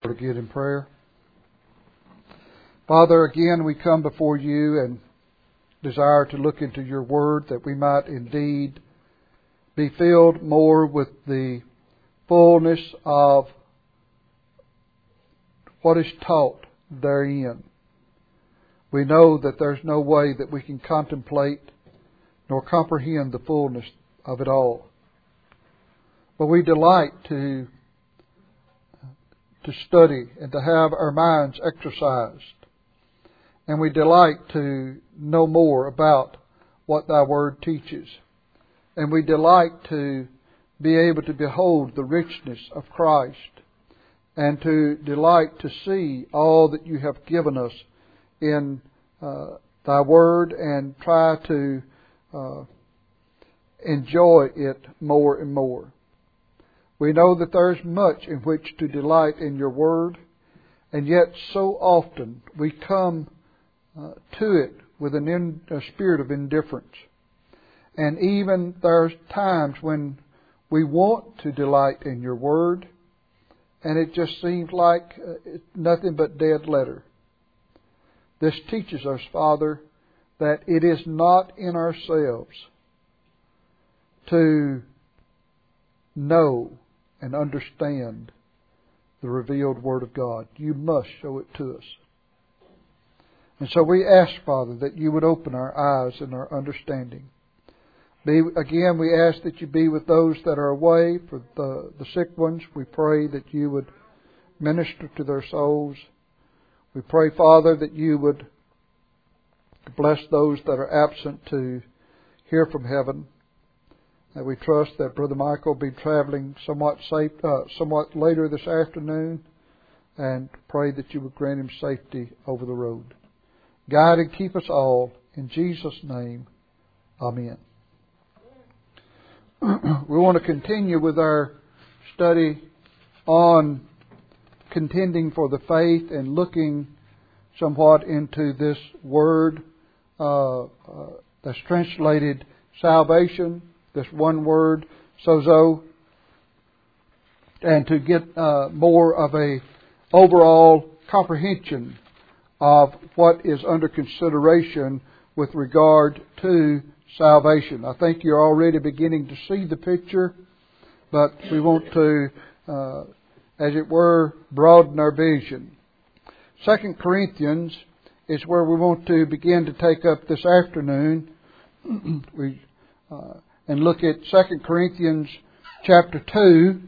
To get in prayer. Father, again we come before you and desire to look into your word that we might indeed be filled more with the fullness of what is taught therein. We know that there's no way that we can contemplate nor comprehend the fullness of it all. But we delight to study and to have our minds exercised. And we delight to know more about what Thy Word teaches. And we delight to be able to behold the richness of Christ and to delight to see all that You have given us in Thy Word and try to enjoy it more and more. We know that there is much in which to delight in Your Word, and yet so often we come to it with a spirit of indifference. And even there's times when we want to delight in Your Word, and it just seems like it's nothing but dead letter. This teaches us, Father, that it is not in ourselves to know and understand the revealed Word of God. You must show it to us. And so we ask, Father, that You would open our eyes and our understanding. Again, we ask that You be with those that are away, for the sick ones. We pray that You would minister to their souls. We pray, Father, that You would bless those that are absent to hear from heaven. And we trust that Brother Michael will be traveling somewhat later this afternoon, and pray that You would grant him safety over the road. Guide and keep us all. In Jesus' name, Amen. We want to continue with our study on contending for the faith and looking somewhat into this word that's translated salvation. This one word, sozo, and to get more of a overall comprehension of what is under consideration with regard to salvation. I think you're already beginning to see the picture, but we want to, as it were, broaden our vision. 2 Corinthians is where we want to begin to take up this afternoon. And look at 2 Corinthians chapter 2.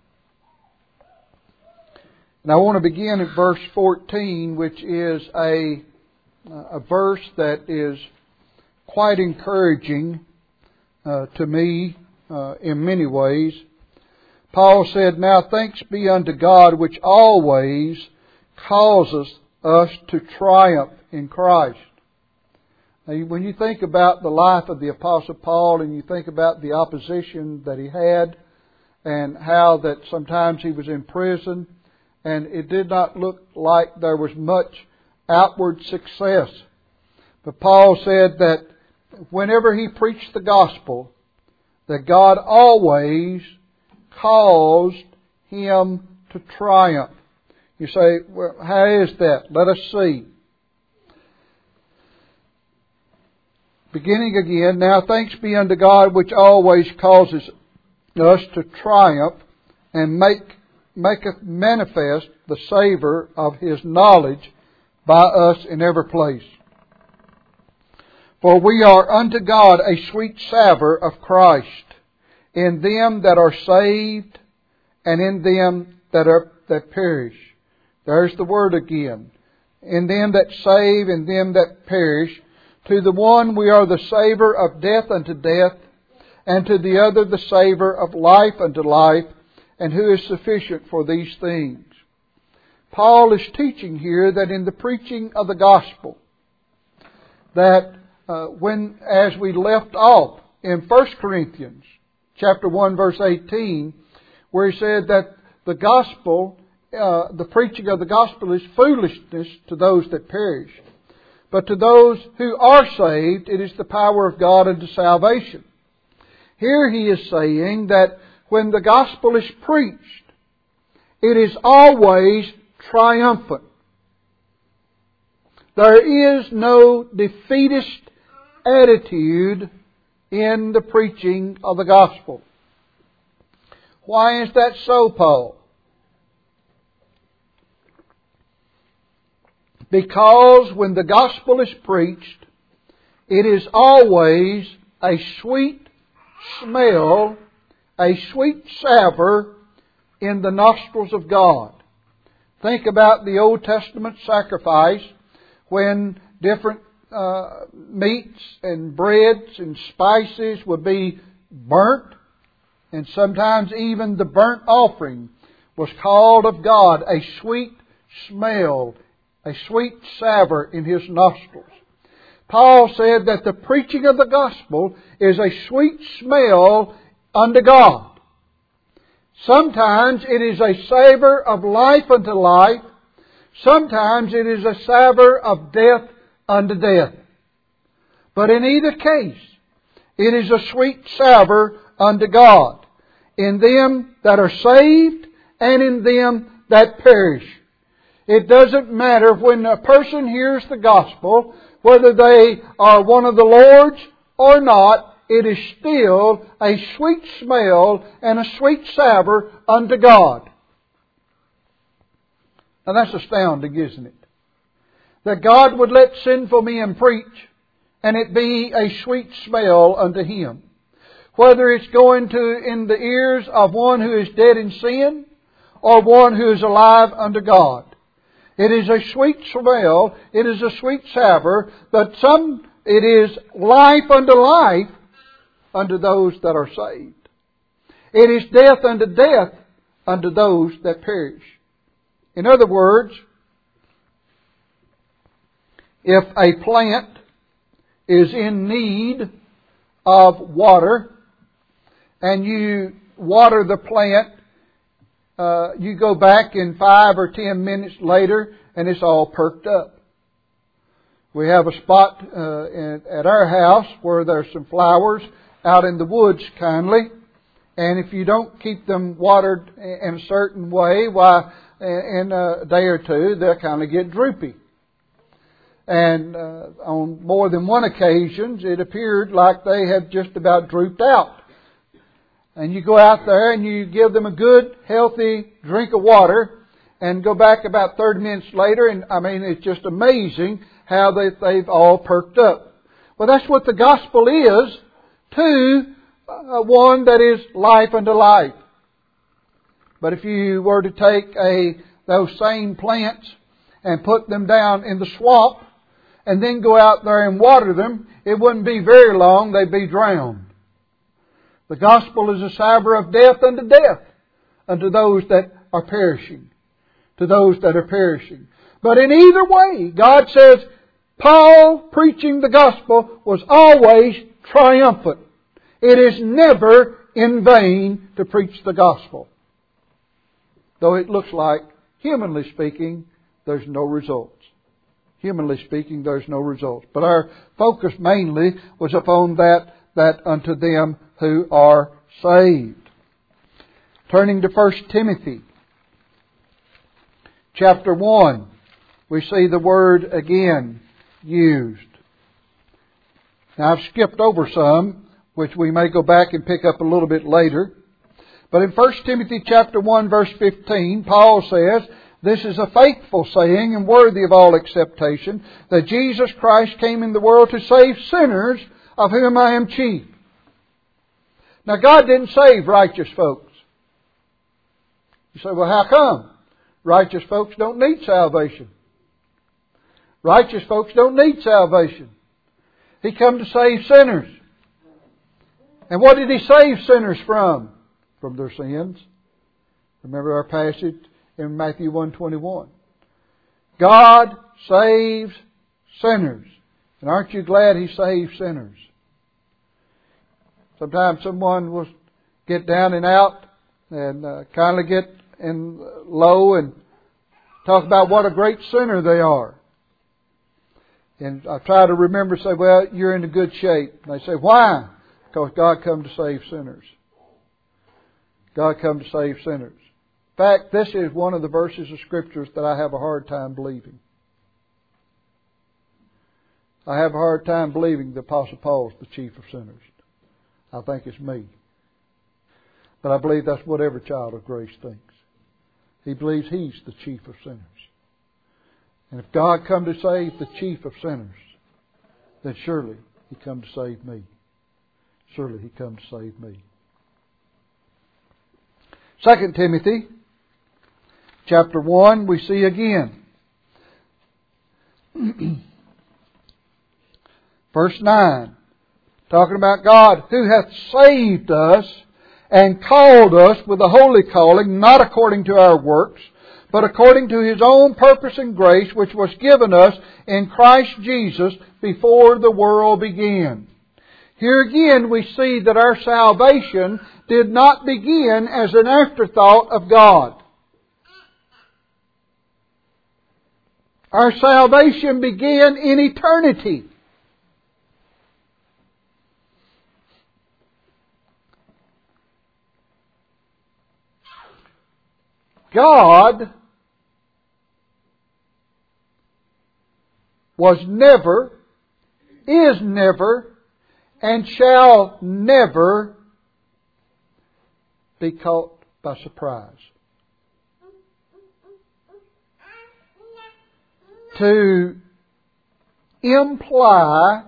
And I want to begin at verse 14, which is a verse that is quite encouraging to me in many ways. Paul said, "Now thanks be unto God, which always causes us to triumph in Christ." Now, when you think about the life of the Apostle Paul and you think about the opposition that he had and how that sometimes he was in prison and it did not look like there was much outward success. But Paul said that whenever he preached the gospel, that God always caused him to triumph. You say, well, how is that? Let us see. Beginning again, "Now thanks be unto God, which always causes us to triumph, and maketh manifest the savour of His knowledge by us in every place. For we are unto God a sweet savour of Christ, in them that are saved, and in them that perish." There's the word again. In them that save, in them that perish. To the one we are the savour of death unto death, and to the other the savour of life unto life, and who is sufficient for these things. Paul is teaching here that in the preaching of the gospel, that as we left off in 1 Corinthians chapter 1 verse 18, where he said that the gospel, the preaching of the gospel is foolishness to those that perish. But to those who are saved, it is the power of God unto salvation. Here he is saying that when the gospel is preached, it is always triumphant. There is no defeatist attitude in the preaching of the gospel. Why is that so, Paul? Because when the gospel is preached, it is always a sweet smell, a sweet savour in the nostrils of God. Think about the Old Testament sacrifice when different meats and breads and spices would be burnt, and sometimes even the burnt offering was called of God a sweet smell, a sweet savour in His nostrils. Paul said that the preaching of the gospel is a sweet smell unto God. Sometimes it is a savour of life unto life. Sometimes it is a savour of death unto death. But in either case, it is a sweet savour unto God, in them that are saved and in them that perish. It doesn't matter when a person hears the gospel, whether they are one of the Lord's or not, it is still a sweet smell and a sweet savour unto God. Now that's astounding, isn't it? That God would let sinful men preach and it be a sweet smell unto Him. Whether it's going to in the ears of one who is dead in sin or one who is alive unto God. It is a sweet smell, it is a sweet savour, but it is life unto life unto those that are saved. It is death unto death unto those that perish. In other words, if a plant is in need of water and you water the plant, you go back in 5 or 10 minutes later and it's all perked up. We have a spot at our house where there's some flowers out in the woods kindly, and if you don't keep them watered in a certain way, why, in a day or two they'll kind of get droopy. And on more than one occasion it appeared like they had just about drooped out. And you go out there and you give them a good, healthy drink of water and go back about 30 minutes later, and it's just amazing how they've all perked up. Well, that's what the gospel is to one that is life unto life. But if you were to take those same plants and put them down in the swamp and then go out there and water them, it wouldn't be very long, they'd be drowned. The gospel is a savour of death unto death, unto those that are perishing. To those that are perishing. But in either way, God says, Paul preaching the gospel was always triumphant. It is never in vain to preach the gospel. Though it looks like, humanly speaking, there's no results. Humanly speaking, there's no results. But our focus mainly was upon that unto them who are saved. Turning to 1 Timothy chapter 1, we see the word again used. Now I've skipped over some, which we may go back and pick up a little bit later. But in 1 Timothy chapter 1 verse 15, Paul says, "This is a faithful saying and worthy of all acceptation, that Jesus Christ came in the world to save sinners, of whom I am chief." Now God didn't save righteous folks. You say, well, how come? Righteous folks don't need salvation. Righteous folks don't need salvation. He come to save sinners. And what did He save sinners from? From their sins. Remember our passage in Matthew 1:21. God saves sinners. And aren't you glad He saves sinners? Sometimes someone will get down and out and kind of get in low and talk about what a great sinner they are. And I try to remember, say, well, you're in a good shape. And they say, why? Because God come to save sinners. God come to save sinners. In fact, this is one of the verses of Scriptures that I have a hard time believing. I have a hard time believing the Apostle Paul is the chief of sinners. I think it's me. But I believe that's what every child of grace thinks. He believes he's the chief of sinners. And if God come to save the chief of sinners, then surely He come to save me. Surely He come to save me. 2 Timothy chapter 1, we see again. Verse 9, talking about God who hath saved us and called us with a holy calling, not according to our works, but according to His own purpose and grace, which was given us in Christ Jesus before the world began. Here again we see that our salvation did not begin as an afterthought of God. Our salvation began in eternity. God was never, is never, and shall never be caught by surprise. To imply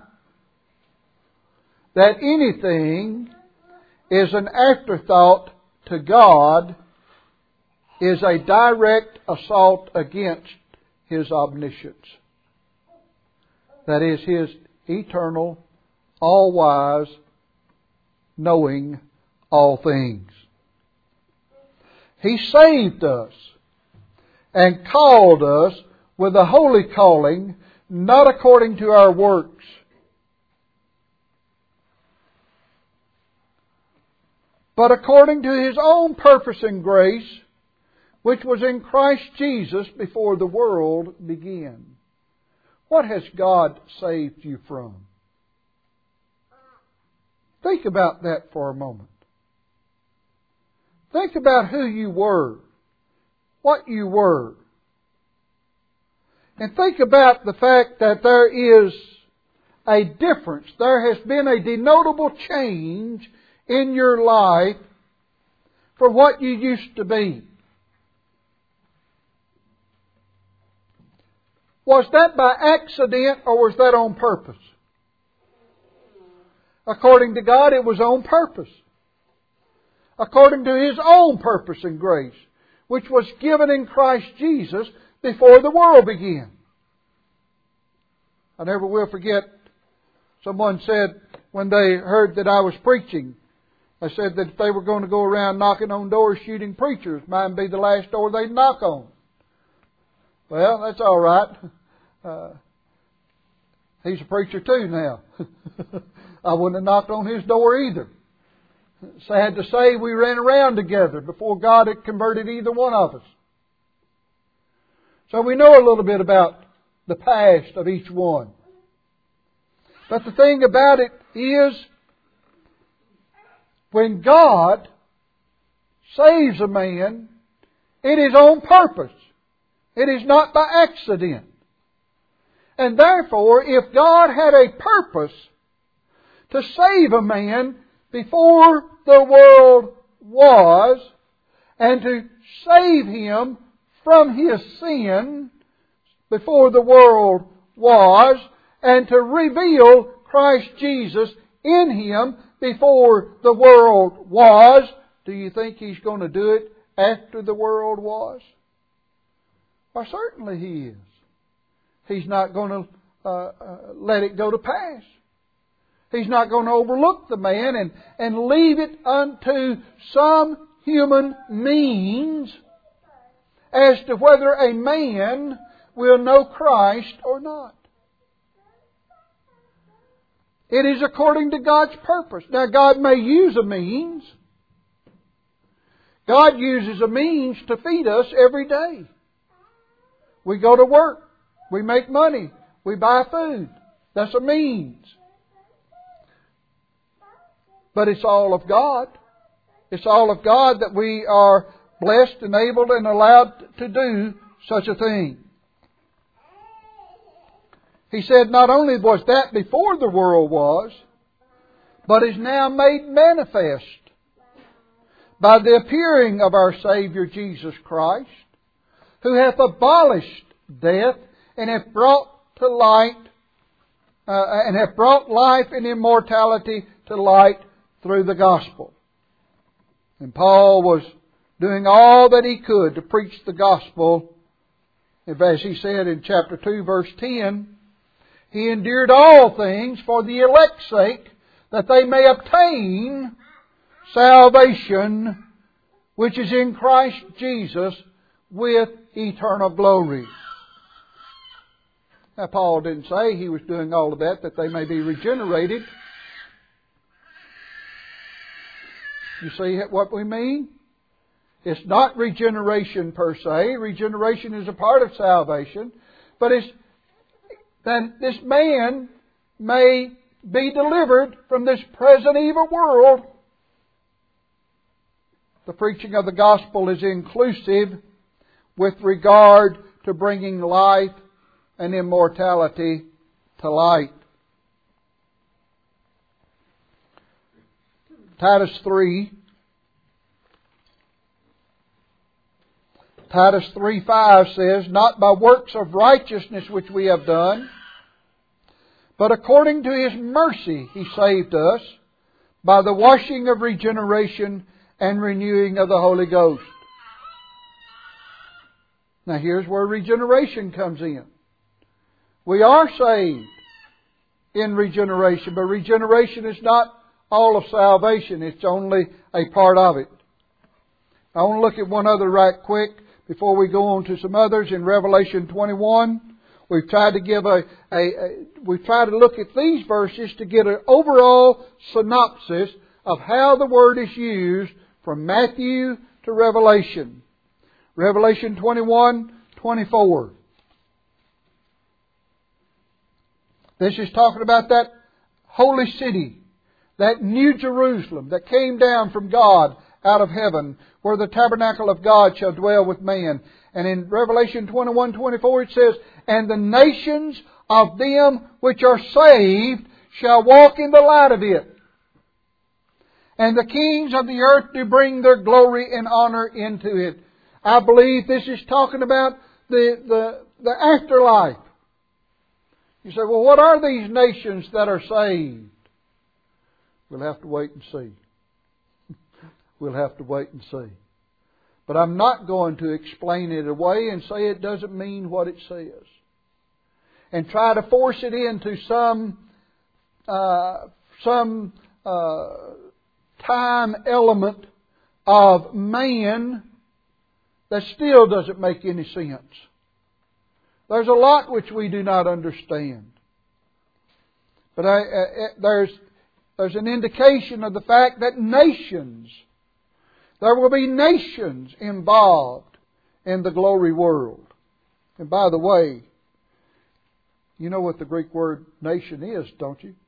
that anything is an afterthought to God is a direct assault against His omniscience. That is, His eternal, all-wise, knowing all things. He saved us and called us with a holy calling, not according to our works. But according to His own purpose and grace, which was in Christ Jesus before the world began. What has God saved you from? Think about that for a moment. Think about who you were, what you were. And think about the fact that there is a difference. There has been a denotable change in your life from what you used to be. Was that by accident or was that on purpose? According to God, it was on purpose. According to His own purpose and grace, which was given in Christ Jesus before the world began. I never will forget, someone said when they heard that I was preaching, they said that if they were going to go around knocking on doors shooting preachers, mine be the last door they'd knock on. Well, that's all right. He's a preacher too now. I wouldn't have knocked on his door either. Sad to say, we ran around together before God had converted either one of us. So we know a little bit about the past of each one. But the thing about it is, when God saves a man, it is on purpose. It is not by accident. And therefore, if God had a purpose to save a man before the world was, and to save him from his sin before the world was, and to reveal Christ Jesus in him before the world was, do you think He's going to do it after the world was? Why, certainly He is. He's not going to let it go to pass. He's not going to overlook the man and leave it unto some human means as to whether a man will know Christ or not. It is according to God's purpose. Now, God may use a means. God uses a means to feed us every day. We go to work. We make money. We buy food. That's a means. But it's all of God. It's all of God that we are blessed, enabled, and allowed to do such a thing. He said not only was that before the world was, but is now made manifest by the appearing of our Savior Jesus Christ, who hath abolished death and hath brought to light and hath brought life and immortality to light through the gospel. And Paul was doing all that he could to preach the gospel. As he said in chapter 2, verse 10, he endured all things for the elect's sake, that they may obtain salvation, which is in Christ Jesus, with eternal glory. Now, Paul didn't say he was doing all of that they may be regenerated. You see what we mean? It's not regeneration per se. Regeneration is a part of salvation. But it's that this man may be delivered from this present evil world. The preaching of the gospel is inclusive with regard to bringing life and immortality to light. Titus 3:5 says, not by works of righteousness which we have done, but according to His mercy He saved us by the washing of regeneration and renewing of the Holy Ghost. Now here's where regeneration comes in. We are saved in regeneration, but regeneration is not all of salvation. It's only a part of it. I want to look at one other right quick before we go on to some others. In Revelation 21, we've tried to look at these verses to get an overall synopsis of how the word is used from Matthew to Revelation. Revelation 21:24. This is talking about that holy city, that new Jerusalem that came down from God out of heaven, where the tabernacle of God shall dwell with man. And in Revelation 21:24 it says, and the nations of them which are saved shall walk in the light of it. And the kings of the earth do bring their glory and honor into it. I believe this is talking about the afterlife. You say, well, what are these nations that are saved? We'll have to wait and see. We'll have to wait and see. But I'm not going to explain it away and say it doesn't mean what it says. And try to force it into some time element of man that still doesn't make any sense. There's a lot which we do not understand. But there's an indication of the fact that there will be nations involved in the glory world. And by the way, you know what the Greek word nation is, don't you?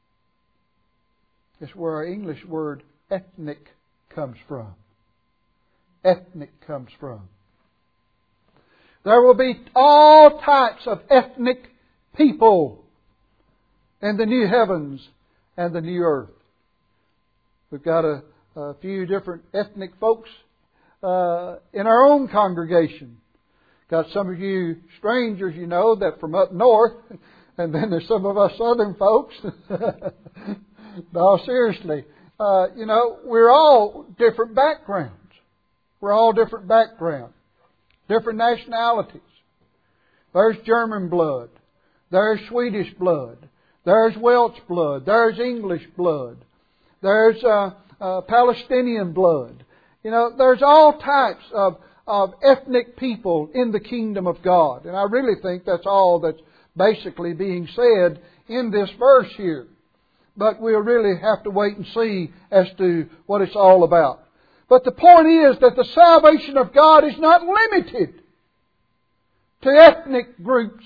It's where our English word ethnic comes from. Ethnic comes from. There will be all types of ethnic people in the new heavens and the new earth. We've got a few different ethnic folks in our own congregation. Got some of you strangers, you know, that from up north, and then there's some of us southern folks. No, seriously. We're all different backgrounds. We're all different backgrounds. Different nationalities. There's German blood. There's Swedish blood. There's Welsh blood. There's English blood. There's Palestinian blood. There's all types of ethnic people in the kingdom of God. And I really think that's all that's basically being said in this verse here. But we'll really have to wait and see as to what it's all about. But the point is that the salvation of God is not limited to ethnic groups.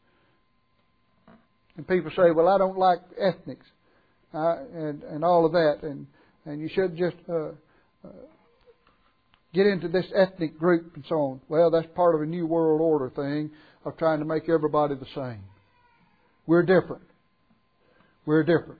And people say, well, I don't like ethnics and all of that. And you should just get into this ethnic group and so on. Well, that's part of a New World Order thing of trying to make everybody the same. We're different. We're different.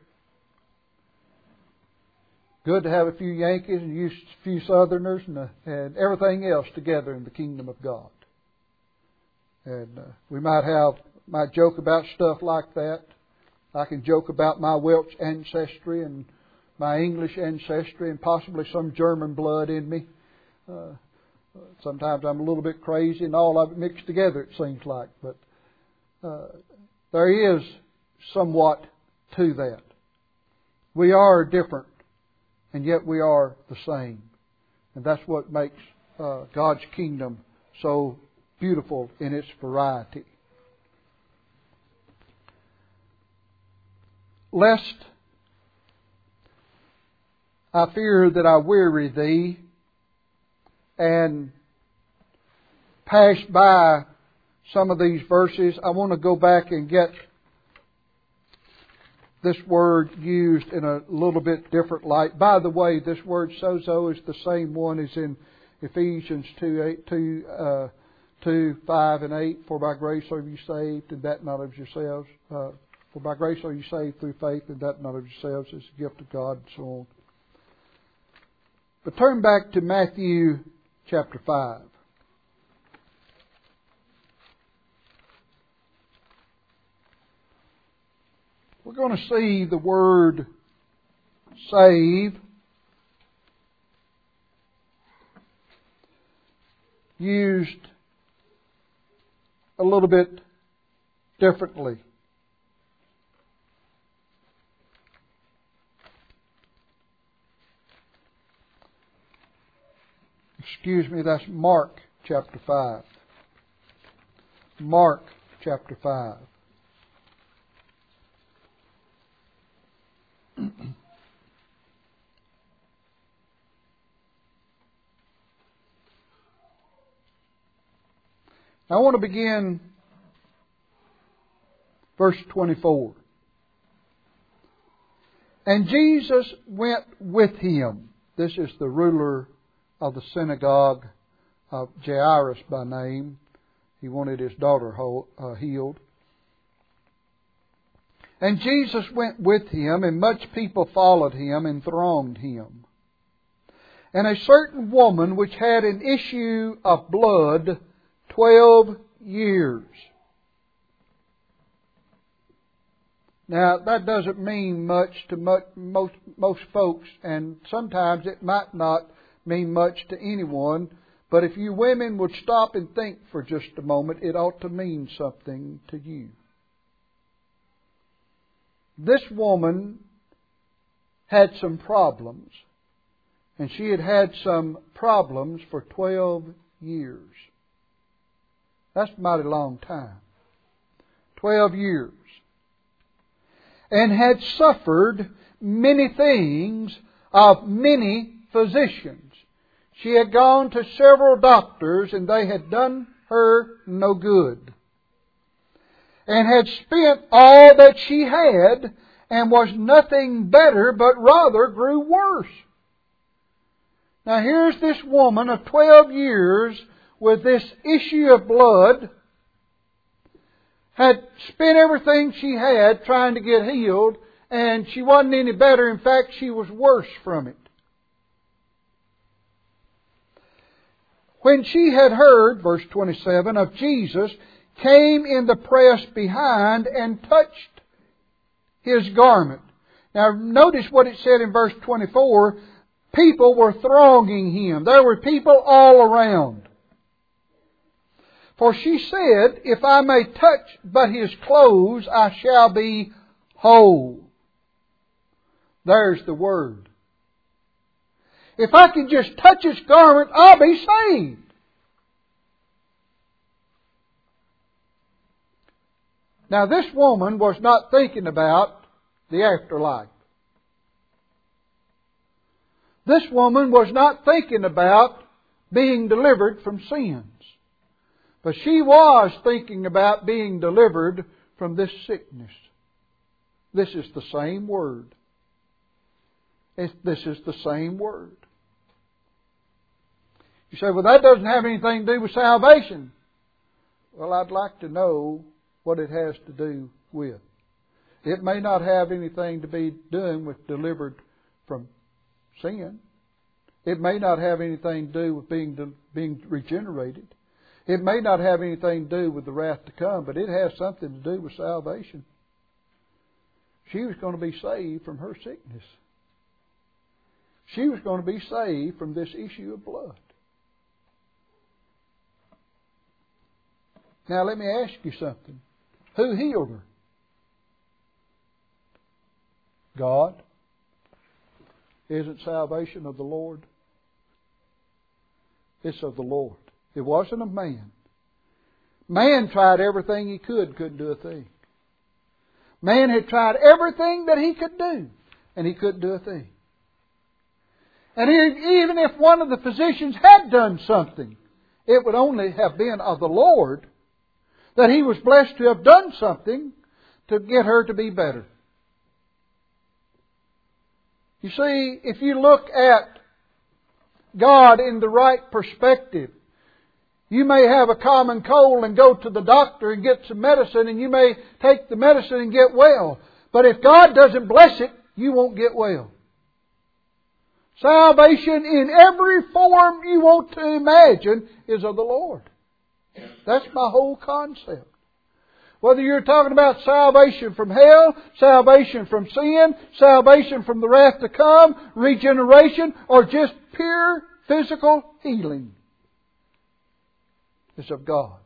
Good to have a few Yankees and a few Southerners and everything else together in the kingdom of God. And we might joke about stuff like that. I can joke about my Welsh ancestry and my English ancestry and possibly some German blood in me. Sometimes I'm a little bit crazy and all of it mixed together, it seems like. But there is somewhat to that. We are different, and yet we are the same. And that's what makes God's kingdom so beautiful in its variety. Lest I fear that I weary thee and pass by some of these verses, I want to go back and get this word used in a little bit different light. By the way, this word sozo is the same one as in Ephesians 2, 5 and 8. For by grace are you saved, and that not of yourselves. For by grace are you saved through faith, and that not of yourselves. It's a gift of God, and so on. But turn back to Matthew chapter 5. We're going to see the word save used a little bit differently. Excuse me, that's Mark chapter 5. Mark chapter 5. I want to begin verse 24. And Jesus went with him. This is the ruler of the synagogue of Jairus by name. He wanted his daughter healed. And Jesus went with him, and much people followed him and thronged him. And a certain woman which had an issue of blood 12 years. Now, that doesn't mean much to most folks, and sometimes it might not mean much to anyone, but if you women would stop and think for just a moment, it ought to mean something to you. This woman had some problems, and she had had some problems for 12 years. That's a mighty long time. 12 years. And had suffered many things of many physicians. She had gone to several doctors, and they had done her no good. And had spent all that she had, and was nothing better, but rather grew worse. Now here's this woman of 12 years with this issue of blood, had spent everything she had trying to get healed, and she wasn't any better. In fact, she was worse from it. When she had heard, verse 27, of Jesus, came in the press behind and touched His garment. Now notice what it said in verse 24. People were thronging Him. There were people all around. For she said, if I may touch but His clothes, I shall be whole. There's the word. If I can just touch His garment, I'll be saved. Now this woman was not thinking about the afterlife. This woman was not thinking about being delivered from sins. But she was thinking about being delivered from this sickness. This is the same word. This is the same word. You say, well, that doesn't have anything to do with salvation. Well, I'd like to know what it has to do with. It may not have anything to be doing with delivered from sin. It may not have anything to do with being regenerated. It may not have anything to do with the wrath to come, but it has something to do with salvation. She was going to be saved from her sickness. She was going to be saved from this issue of blood. Now let me ask you something. Who healed her? God. Isn't salvation of the Lord? It's of the Lord. It wasn't of man. Man tried everything he couldn't do a thing. Man had tried everything that he could do, and he couldn't do a thing. And even if one of the physicians had done something, it would only have been of the Lord, that He was blessed to have done something to get her to be better. You see, if you look at God in the right perspective, you may have a common cold and go to the doctor and get some medicine, and you may take the medicine and get well. But if God doesn't bless it, you won't get well. Salvation in every form you want to imagine is of the Lord. That's my whole concept. Whether you're talking about salvation from hell, salvation from sin, salvation from the wrath to come, regeneration, or just pure physical healing, it's of God.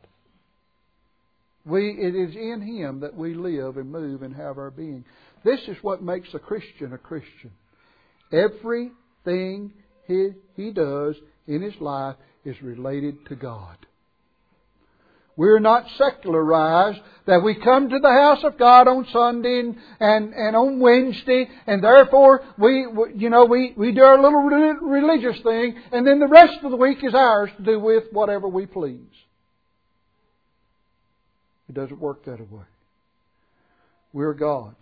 It is in Him that we live and move and have our being. This is what makes a Christian a Christian. Everything he does in his life is related to God. We're not secularized, that we come to the house of God on Sunday and on Wednesday, and therefore we do our little religious thing, and then the rest of the week is ours to do with whatever we please. It doesn't work that way. We're God's.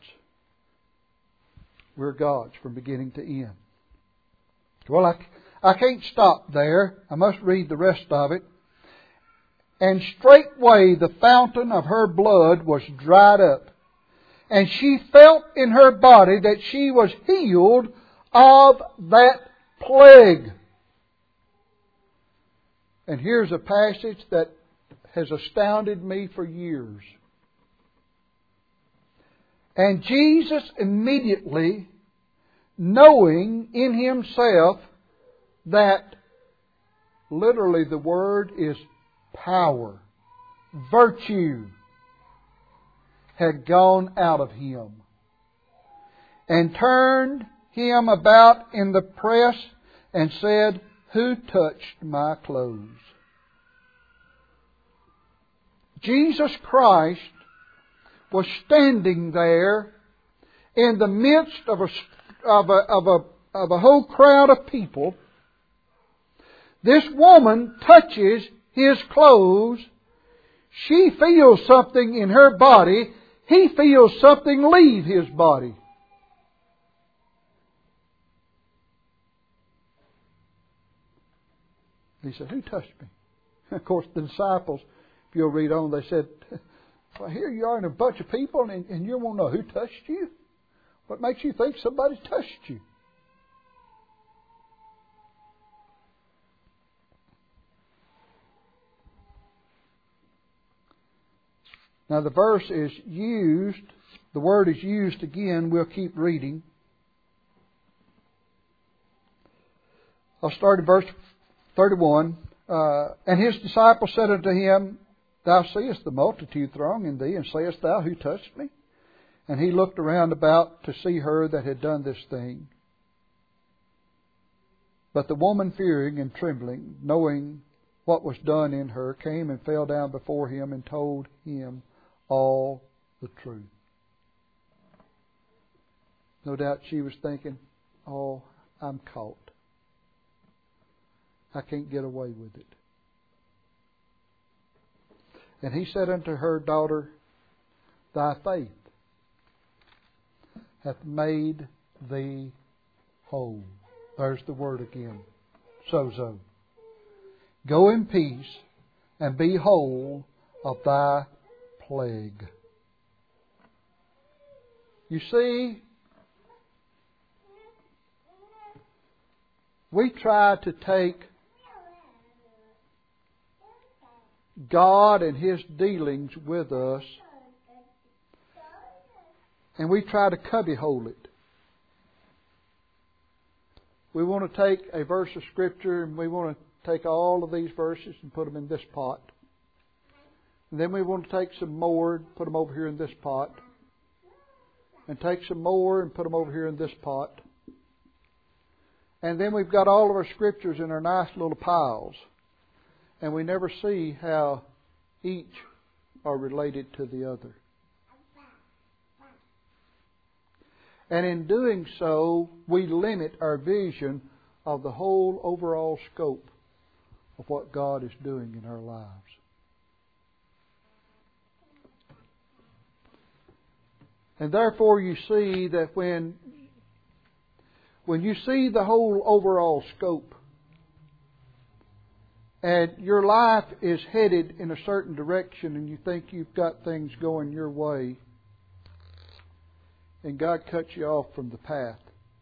We're God's from beginning to end. Well, I can't stop there. I must read the rest of it. And straightway the fountain of her blood was dried up, and she felt in her body that she was healed of that plague. And here's a passage that has astounded me for years. And Jesus immediately, knowing in Himself that literally the word is power, virtue, had gone out of Him, and turned Him about in the press and said, "Who touched my clothes?" Jesus Christ was standing there in the midst of a whole crowd of people. This woman touches His clothes. She feels something in her body. He feels something leave His body. He said, "Who touched me?" Of course, the disciples, if you'll read on, they said, "Well, here you are in a bunch of people and you won't know who touched you. What makes you think somebody touched you?" Now the verse is used, the word is used again. We'll keep reading. I'll start at verse 31. And His disciples said unto Him, "Thou seest the multitude thronging Thee, and sayest Thou, Who touched me?" And He looked around about to see her that had done this thing. But the woman, fearing and trembling, knowing what was done in her, came and fell down before Him and told Him all the truth. No doubt she was thinking, "Oh, I'm caught. I can't get away with it." And He said unto her, "Daughter, thy faith hath made thee whole." There's the word again. Sozo. Go in peace, and be whole of thy plague. You see, we try to take God and His dealings with us, and we try to cubbyhole it. We want to take a verse of Scripture and we want to take all of these verses and put them in this pot. And then we want to take some more and put them over here in this pot. And take some more and put them over here in this pot. And then we've got all of our Scriptures in our nice little piles. And we never see how each are related to the other. And in doing so, we limit our vision of the whole overall scope of what God is doing in our lives. And therefore you see that when you see the whole overall scope and your life is headed in a certain direction and you think you've got things going your way, and God cuts you off from the path,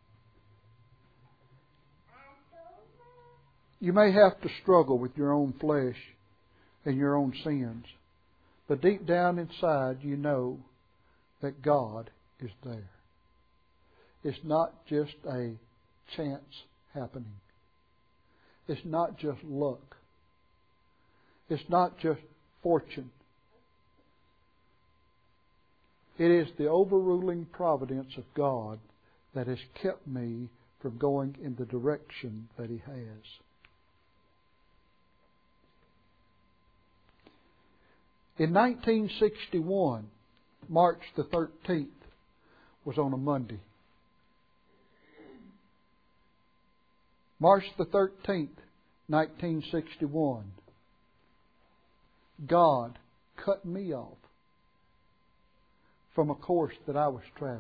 you may have to struggle with your own flesh and your own sins. But deep down inside, you know that God is there. It's not just a chance happening. It's not just luck. It's not just fortune. It is the overruling providence of God that has kept me from going in the direction that He has. In 1961, March the 13th was on a Monday. March the 13th, 1961, God cut me off from a course that I was traveling.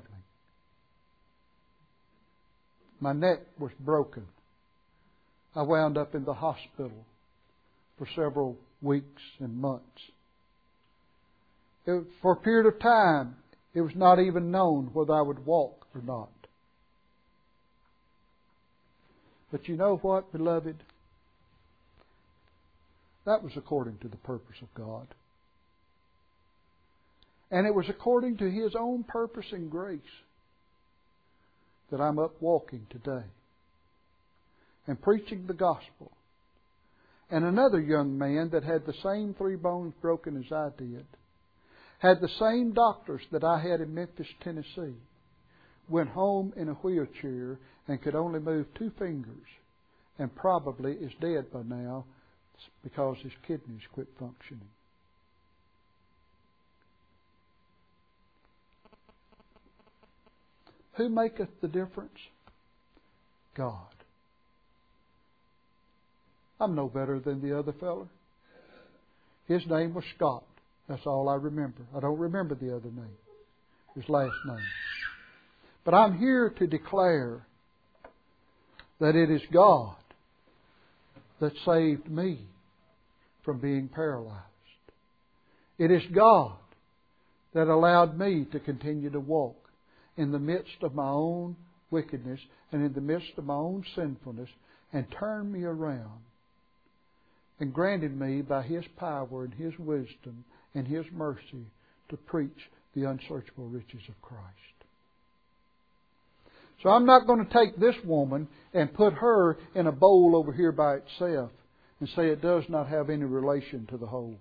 My neck was broken. I wound up in the hospital for several weeks and months. For a period of time, it was not even known whether I would walk or not. But you know what, beloved? That was according to the purpose of God. And it was according to His own purpose and grace that I'm up walking today and preaching the gospel. And another young man that had the same 3 bones broken as I did, had the same doctors that I had in Memphis, Tennessee, went home in a wheelchair and could only move 2 fingers and probably is dead by now because his kidneys quit functioning. Who maketh the difference? God. I'm no better than the other fella. His name was Scott. That's all I remember. I don't remember the other name. His last name. But I'm here to declare that it is God that saved me from being paralyzed. It is God that allowed me to continue to walk in the midst of my own wickedness and in the midst of my own sinfulness and turned me around and granted me by His power and His wisdom and His mercy to preach the unsearchable riches of Christ. So I'm not going to take this woman and put her in a bowl over here by itself and say it does not have any relation to the whole.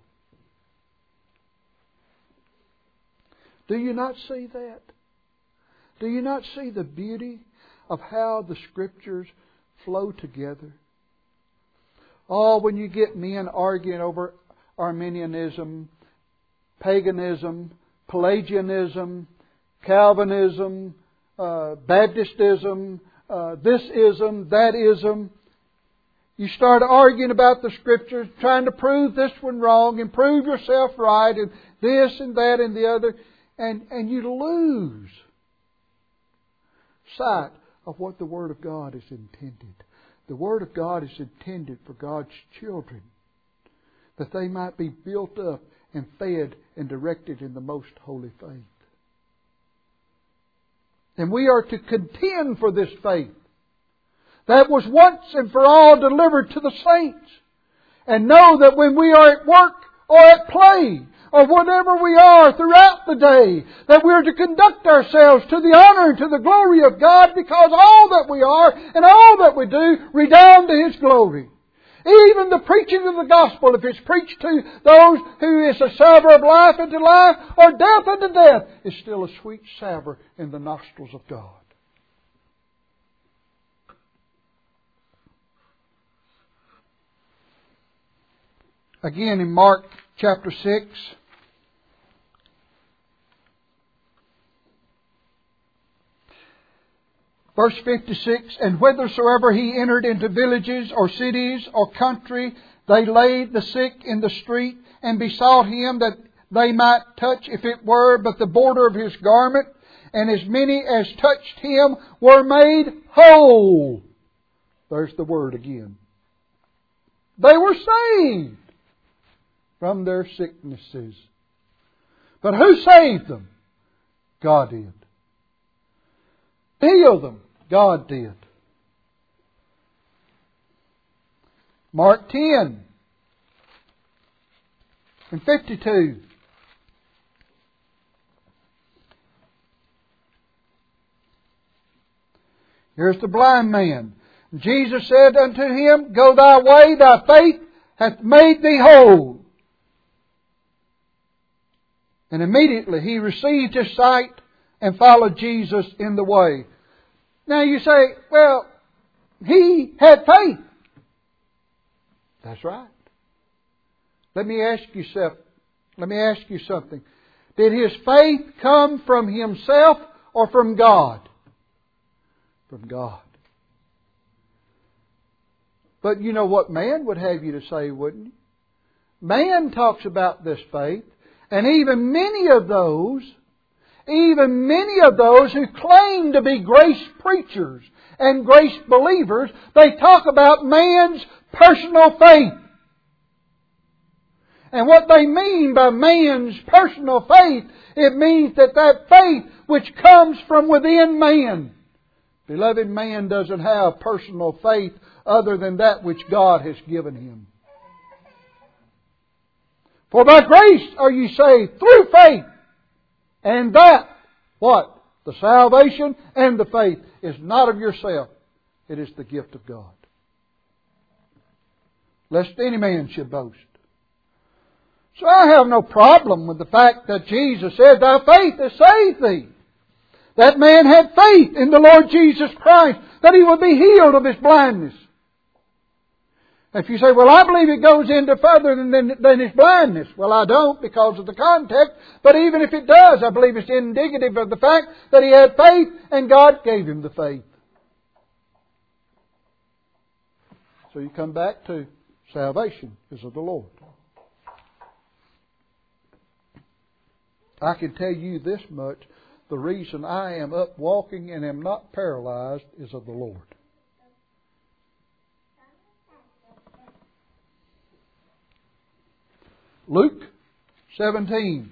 Do you not see that? Do you not see the beauty of how the Scriptures flow together? Oh, when you get men arguing over Arminianism, paganism, Pelagianism, Calvinism, Baptistism, this ism, that ism. You start arguing about the Scriptures, trying to prove this one wrong and prove yourself right and this and that and the other. And you lose sight of what the Word of God is intended. The Word of God is intended for God's children that they might be built up and fed and directed in the most holy faith. And we are to contend for this faith that was once and for all delivered to the saints. And know that when we are at work or at play or whatever we are throughout the day, that we are to conduct ourselves to the honor and to the glory of God, because all that we are and all that we do redound to His glory. Even the preaching of the gospel, if it's preached to those who is a savour of life unto life or death unto death, is still a sweet savour in the nostrils of God. Again in Mark chapter 6, verse 56, and whithersoever He entered into villages or cities or country, they laid the sick in the street and besought Him that they might touch, if it were but the border of His garment. And as many as touched Him were made whole. There's the word again. They were saved from their sicknesses. But who saved them? God did. Healed them? God did. Mark 10 and 52. Here's the blind man. Jesus said unto him, Go thy way, thy faith hath made thee whole. And immediately he received his sight and followed Jesus in the way. Now you say, well, he had faith. That's right. Let me ask you something. Did his faith come from himself or from God? From God. But you know what man would have you to say, wouldn't you? Man talks about this faith, and even many of those who claim to be grace preachers and grace believers, they talk about man's personal faith. And what they mean by man's personal faith, it means that faith which comes from within man. Beloved, man doesn't have personal faith other than that which God has given him. For by grace are ye saved through faith. And that, what? The salvation and the faith is not of yourself. It is the gift of God. Lest any man should boast. So I have no problem with the fact that Jesus said, Thy faith has saved thee. That man had faith in the Lord Jesus Christ that he would be healed of his blindness. If you say, well, I believe it goes into further than his blindness. Well, I don't because of the context. But even if it does, I believe it's indicative of the fact that he had faith and God gave him the faith. So you come back to salvation is of the Lord. I can tell you this much. The reason I am up walking and am not paralyzed is of the Lord. Luke 17.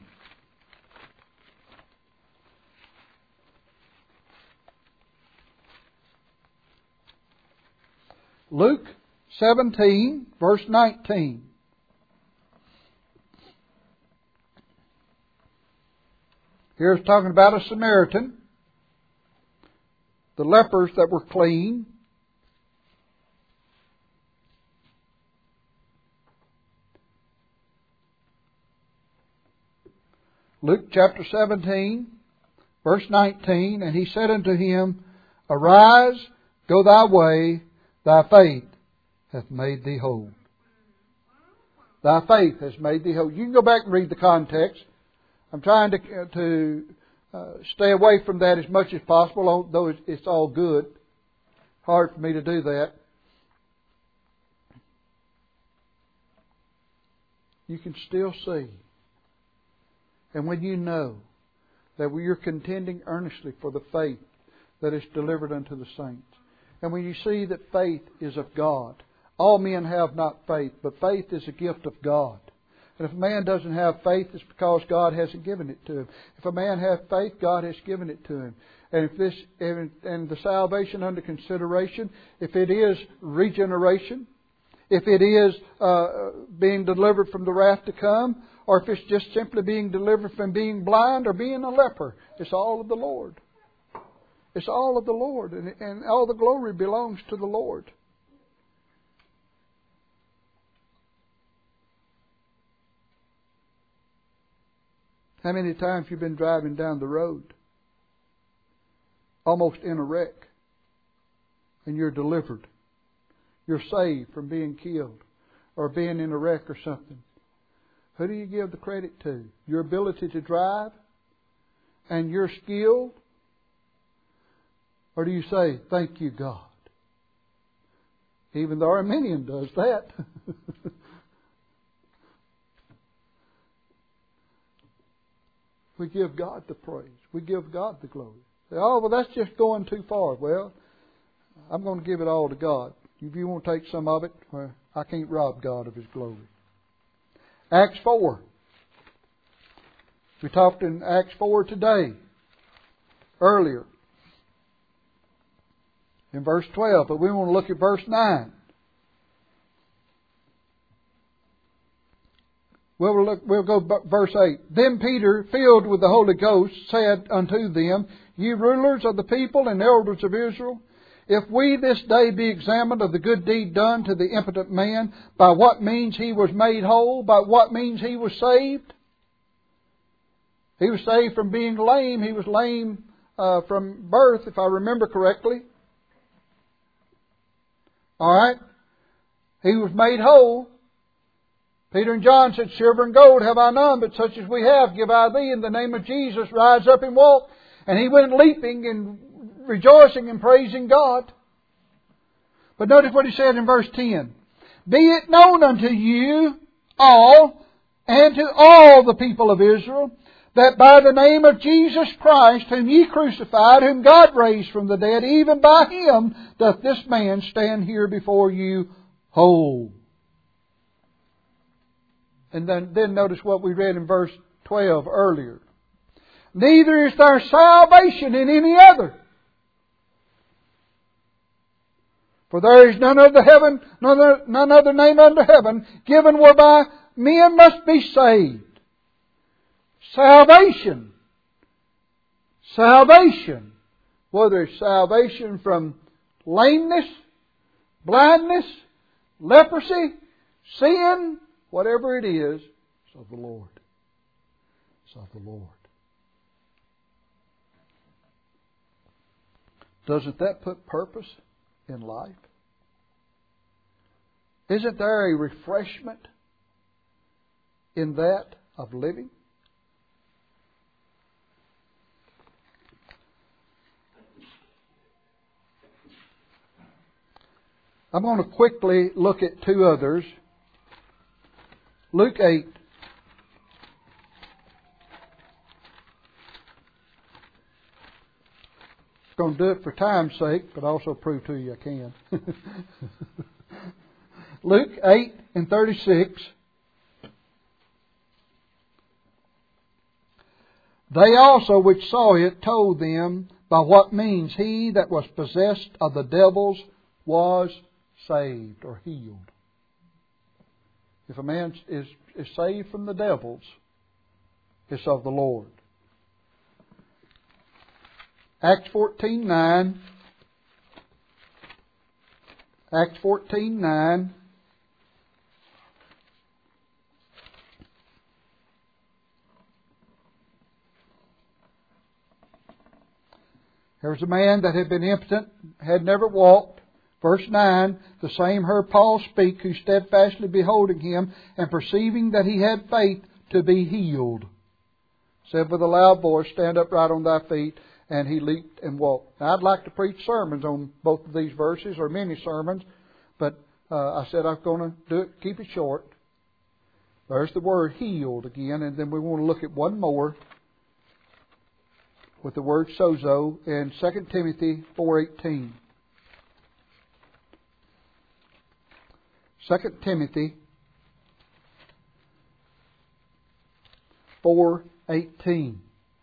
Luke 17, verse 19. Here's talking about a Samaritan. The lepers that were clean. Luke chapter 17, verse 19. And he said unto him, Arise, go thy way, thy faith hath made thee whole. Thy faith has made thee whole. You can go back and read the context. I'm trying to stay away from that as much as possible, although it's all good. Hard for me to do that. You can still see. And when you know that you're contending earnestly for the faith that is delivered unto the saints, and when you see that faith is of God, All men have not faith, but faith is a gift of God. And if a man doesn't have faith, it's because God hasn't given it to him. If a man has faith, God has given it to him. And if this and the salvation under consideration, if it is regeneration, if it is being delivered from the wrath to come, or if it's just simply being delivered from being blind or being a leper, it's all of the Lord. It's all of the Lord, and all the glory belongs to the Lord. How many times you've been driving down the road, almost in a wreck, and you're delivered? You're saved from being killed or being in a wreck or something. Who do you give the credit to? Your ability to drive and your skill? Or do you say, thank you, God? Even the Arminian does that. We give God the praise. We give God the glory. Say, oh, well, that's just going too far. Well, I'm going to give it all to God. If you want to take some of it, well, I can't rob God of His glory. Acts 4. We talked in Acts 4 today, earlier, in verse 12, but we want to look at verse 9. We'll go verse 8. Then Peter, filled with the Holy Ghost, said unto them, Ye rulers of the people and elders of Israel, if we this day be examined of the good deed done to the impotent man, by what means he was made whole, by what means he was saved. He was saved from being lame. He was lame from birth, if I remember correctly. All right? He was made whole. Peter and John said, Silver and gold have I none, but such as we have give I thee. In the name of Jesus, rise up and walk. And he went leaping and rejoicing and praising God. But notice what he said in verse 10. Be it known unto you all, and to all the people of Israel, that by the name of Jesus Christ, whom ye crucified, whom God raised from the dead, even by Him doth this man stand here before you whole. And then notice what we read in verse 12 earlier. Neither is there salvation in any other. For there is none other name under heaven given whereby men must be saved. Salvation. Salvation. Whether it's salvation from lameness, blindness, leprosy, sin, whatever it is, it's of the Lord. It's of the Lord. Doesn't that put purpose in life? Isn't there a refreshment in that of living? I'm going to quickly look at two others. Luke 8. I'm going to do it for time's sake, but also prove to you I can. Luke 8 and 36. They also which saw it told them by what means he that was possessed of the devils was saved or healed. If a man is saved from the devils, it's of the Lord. Acts 14:9. Acts 14:9. There was a man that had been impotent, had never walked. Verse 9, the same heard Paul speak, who steadfastly beholding him, and perceiving that he had faith to be healed, said with a loud voice, Stand upright on thy feet. And he leaped and walked. Now, I'd like to preach sermons on both of these verses, or many sermons, but I said I'm going to do it, keep it short. There's the word healed again, and then we want to look at one more with the word sozo in 2 Timothy 4:18. 2 Timothy 4:18.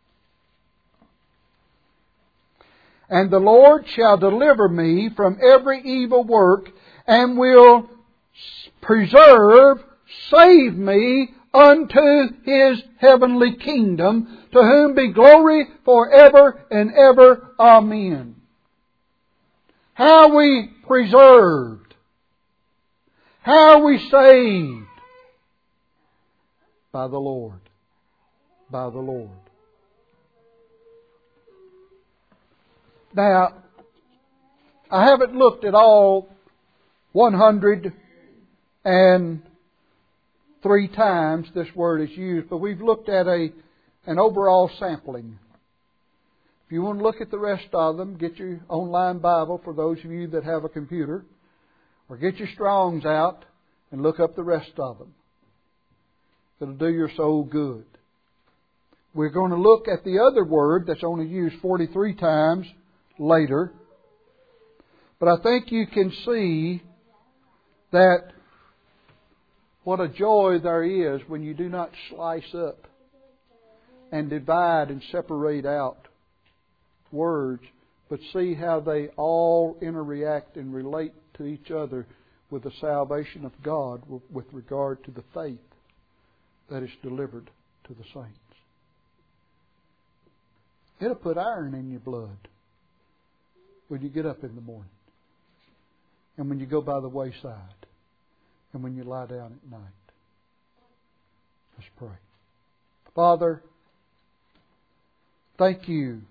And the Lord shall deliver me from every evil work, and will save me unto His heavenly kingdom, to whom be glory forever and ever. Amen. How are we preserved? How are we saved? By the Lord. By the Lord. Now, I haven't looked at all 103 times this word is used, but we've looked at an overall sampling. If you want to look at the rest of them, get your online Bible for those of you that have a computer, or get your Strong's out and look up the rest of them. It'll do your soul good. We're going to look at the other word that's only used 43 times later. But I think you can see that what a joy there is when you do not slice up and divide and separate out words, but see how they all interact and relate to each other with the salvation of God with regard to the faith that is delivered to the saints. It'll put iron in your blood when you get up in the morning, and when you go by the wayside, and when you lie down at night. Let's pray. Father, thank You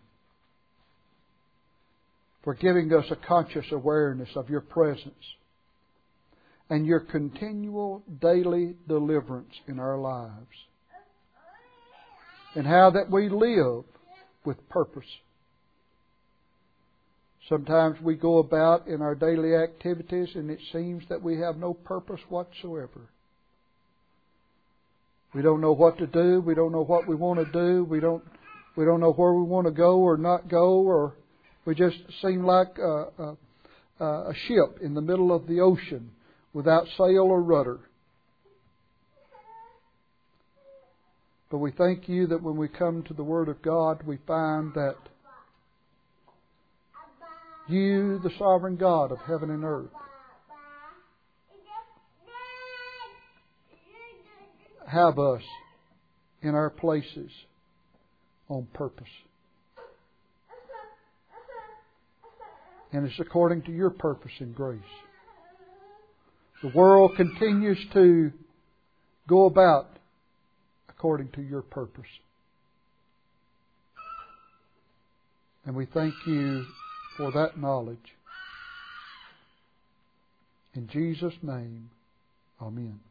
for giving us a conscious awareness of Your presence and Your continual daily deliverance in our lives, and how that we live with purpose. Sometimes we go about in our daily activities and it seems that we have no purpose whatsoever. We don't know what to do. We don't know what we want to do. We don't know where we want to go or not go, or we just seem like a ship in the middle of the ocean without sail or rudder. But we thank You that when we come to the Word of God, we find that You, the sovereign God of heaven and earth, have us in our places on purpose. And it's according to Your purpose and grace. The world continues to go about according to Your purpose. And we thank You for that knowledge. In Jesus' name, amen.